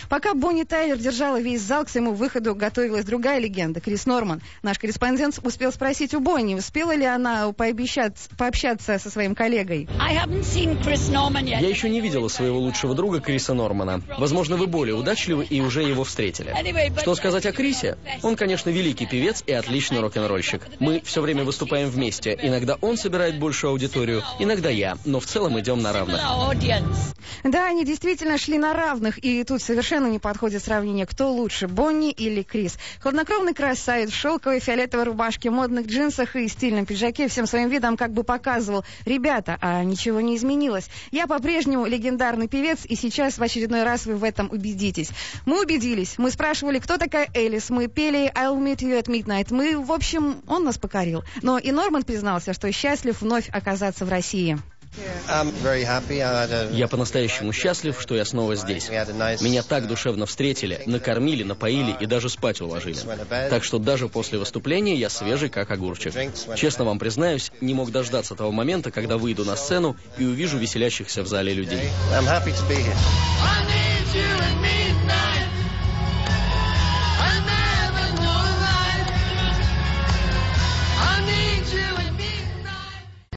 Пока Бонни Тайлер держала весь зал, к своему выходу готовилась другая легенда, Крис Норман. Наш корреспондент успел спросить у Бонни, успела ли она пообщаться со своим коллегой. Я еще не видела своего лучшего друга Криса Нормана. Возможно, вы более удачливы и уже его встретили. Что сказать о Крисе? Он, конечно, великий певец и отличный рок-н-ролльщик. Мы все время выступаем вместе. Иногда он собирает большую аудиторию, иногда я, но в целом идем на равных. Да, они действительно шли на равных, и тут совершенно не подходит сравнение, кто лучше, Бонни или Крис. Хладнокровный красавец в шелковой фиолетовой рубашке, модных джинсах и стильном пиджаке всем своим видом как бы показывал: ребята, а ничего не изменилось. Я по-прежнему легендарный певец, и сейчас в очередной раз вы в этом убедитесь. Мы убедились. Мы спрашивали, кто такая Элис. Мы пели I'll Meet You at Midnight. В общем, он нас покорил. Но и Норман признался, что счастлив вновь оказаться в России. Я по-настоящему счастлив, что я снова здесь. Меня так душевно встретили, накормили, напоили и даже спать уложили. Так что даже после выступления я свежий, как огурчик. Честно вам признаюсь, не мог дождаться того момента, когда выйду на сцену и увижу веселящихся в зале людей.